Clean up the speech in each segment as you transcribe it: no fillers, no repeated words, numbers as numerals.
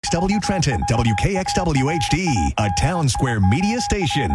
WXW Trenton, WKXW HD, a Town Square media station.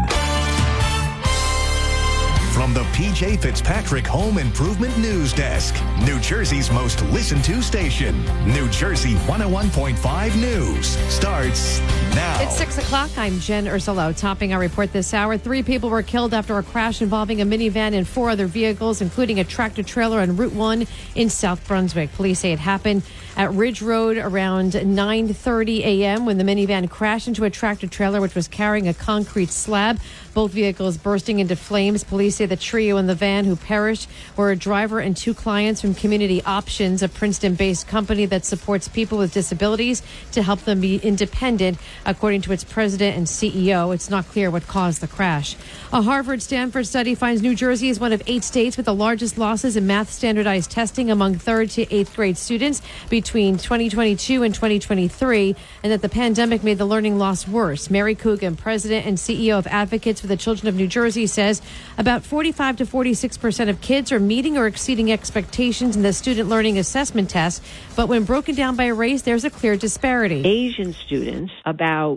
From the PJ Fitzpatrick Home Improvement News Desk, New Jersey's most listened to station, New Jersey 101.5 News starts now. It's 6 o'clock. I'm Jen Ursulo. Topping our report this hour, 3 people were killed after a crash involving a minivan and 4 other vehicles, including a tractor trailer on Route 1 in South Brunswick. Police say it happened at Ridge Road around 9:30 a.m. when the minivan crashed into a tractor trailer which was carrying a concrete slab. Both vehicles bursting into flames. Police say the trio in the van who perished were a driver and 2 clients from Community Options, a Princeton-based company that supports people with disabilities to help them be independent, according to its president and CEO. It's not clear what caused the crash. A Harvard-Stanford study finds New Jersey is one of 8 states with the largest losses in math standardized testing among 3rd to 8th grade students between 2022 and 2023, and that the pandemic made the learning loss worse. Mary Coogan, president and CEO of Advocates for the Children of New Jersey, says about 45 to 46% of kids are meeting or exceeding expectations in the student learning assessment test, but when broken down by race, there's a clear disparity. Asian students, about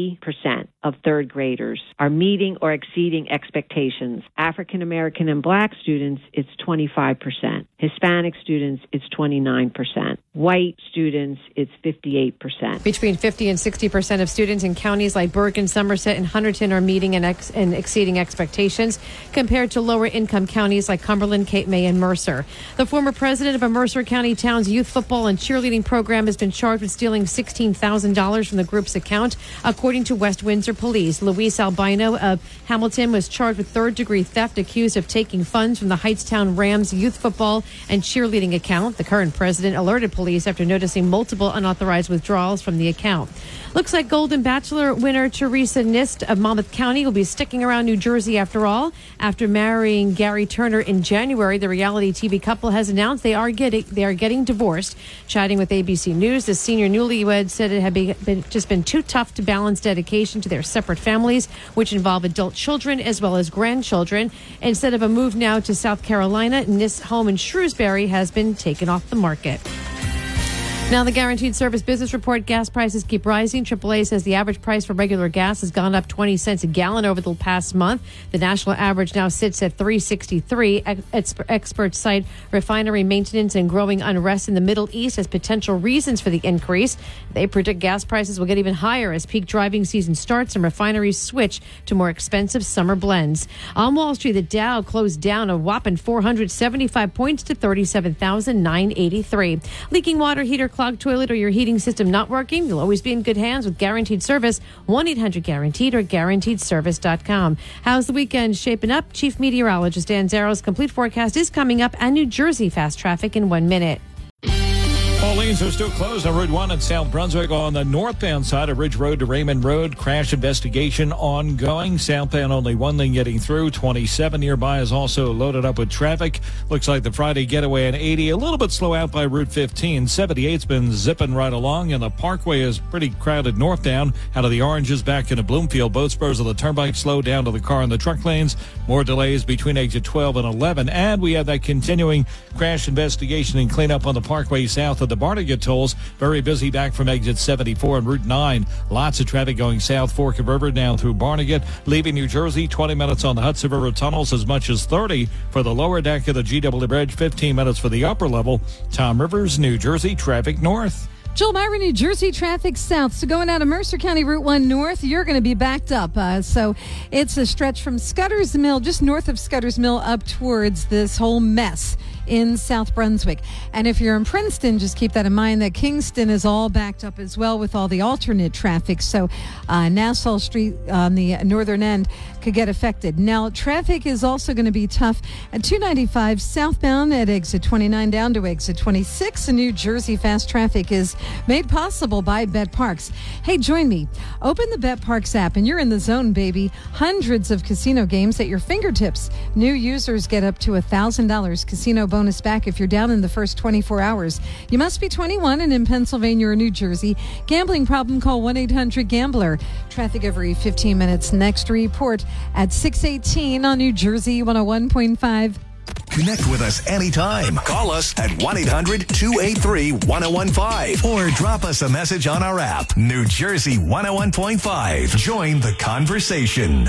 80% of 3rd graders, are meeting or exceeding expectations. African American and Black students, it's 25%. Hispanic students, it's 29%. White students, it's 58%. Between 50 and 60% of students in counties like Bergen, Somerset, and Hunterdon are meeting and exceeding expectations, compared to lower income counties like Cumberland, Cape May, and Mercer. The former president of a Mercer County town's youth football and cheerleading program has been charged with stealing $16,000 from the group's account, according to West Windsor Police. Luis Albino of Hamilton was charged with 3rd-degree theft, accused of taking funds from the Heightstown Rams youth football and cheerleading account. The current president alerted police after noticing multiple unauthorized withdrawals from the account. Looks like Golden Bachelor winner Teresa Nist of Monmouth County will be sticking around New Jersey after all. After marrying Gary Turner in January, the reality TV couple has announced they are getting divorced. Chatting with ABC News, the senior newlywed said it had been too tough to balance dedication to their separate families, which involve adult children as well as grandchildren. Instead of a move now to South Carolina, Nist's home in Shrewsbury has been taken off the market. Now, the Guaranteed Service Business Report, gas prices keep rising. AAA says the average price for regular gas has gone up 20 cents a gallon over the past month. The national average now sits at $3.63. Experts cite refinery maintenance and growing unrest in the Middle East as potential reasons for the increase. They predict gas prices will get even higher as peak driving season starts and refineries switch to more expensive summer blends. On Wall Street, the Dow closed down a whopping 475 points to 37,983. Leaking water heater, clogged toilet, or your heating system not working, you'll always be in good hands with Guaranteed Service. 1-800-GUARANTEED or GuaranteedService.com. How's the weekend shaping up? Chief Meteorologist Dan Zaro's complete forecast is coming up, and New Jersey fast traffic in 1 minute. All lanes are still closed on Route 1 in South Brunswick. On the northbound side of Ridge Road to Raymond Road, crash investigation ongoing. Southbound only one lane getting through. 27 nearby is also loaded up with traffic. Looks like the Friday getaway on 80 a little bit slow out by Route 15. 78's been zipping right along, and the Parkway is pretty crowded northbound out of the Oranges back into Bloomfield. Both spurs of the turnpike slow down to the car in the truck lanes. More delays between exit 12 and 11. And we have that continuing crash investigation and cleanup on the Parkway south of the Barnegat tolls. Very busy back from exit 74 and Route 9. Lots of traffic going south Fork of River down through Barnegat. Leaving New Jersey, 20 minutes on the Hudson River tunnels, as much as 30 for the lower deck of the GW Bridge, 15 minutes for the upper level. Tom Rivers, New Jersey, traffic north. Joel Myra, New Jersey, traffic south. So going out of Mercer County, Route 1 north, you're going to be backed up. So it's a stretch from Scudder's Mill, just north of Scudder's Mill, up towards this whole mess in South Brunswick. And if you're in Princeton, just keep that in mind that Kingston is all backed up as well with all the alternate traffic. So Nassau Street on the northern end could get affected. Now, traffic is also going to be tough at 295 southbound at exit 29 down to exit 26. And New Jersey fast traffic is made possible by Bet Parks. Hey, join me. Open the Bet Parks app and you're in the zone, baby. Hundreds of casino games at your fingertips. New users get up to $1,000 casino bonus back if you're down in the first 24 hours. You must be 21 and in Pennsylvania or New Jersey. Gambling problem? Call 1-800-GAMBLER. Traffic every 15 minutes. Next report at 6:18 on New Jersey 101.5. Connect with us anytime. Call us at 1-800-283-1015 or drop us a message on our app. New Jersey 101.5. Join the conversation.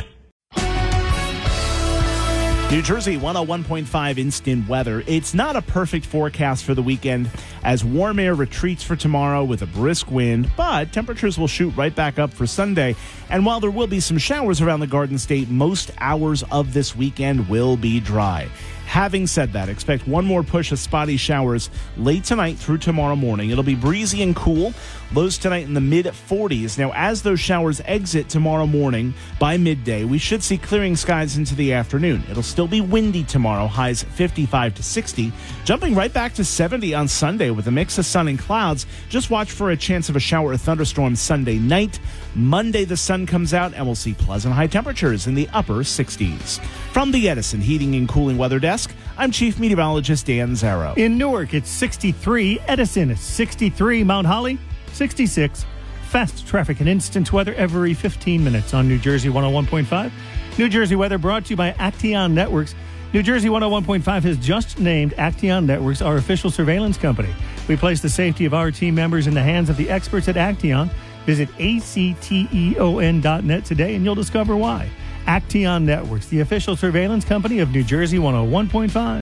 New Jersey 101.5 instant weather. It's not a perfect forecast for the weekend as warm air retreats for tomorrow with a brisk wind, but temperatures will shoot right back up for Sunday. And while there will be some showers around the Garden State, most hours of this weekend will be dry. Having said that, expect one more push of spotty showers late tonight through tomorrow morning. It'll be breezy and cool. Lows tonight in the mid-40s. Now, as those showers exit tomorrow morning by midday, we should see clearing skies into the afternoon. It'll still be windy tomorrow, highs 55 to 60, jumping right back to 70 on Sunday with a mix of sun and clouds. Just watch for a chance of a shower or thunderstorm Sunday night. Monday, the sun comes out and we'll see pleasant high temperatures in the upper 60s. From the Edison Heating and Cooling Weather Desk, I'm Chief Meteorologist Dan Zarrow. In Newark, it's 63. Edison is 63. Mount Holly, 66. Fast traffic and instant weather every 15 minutes on New Jersey 101.5. New Jersey weather brought to you by Acteon Networks. New Jersey 101.5 has just named Acteon Networks our official surveillance company. We place the safety of our team members in the hands of the experts at Acteon. Visit acteon.net today and you'll discover why. Acteon Networks, the official surveillance company of New Jersey 101.5.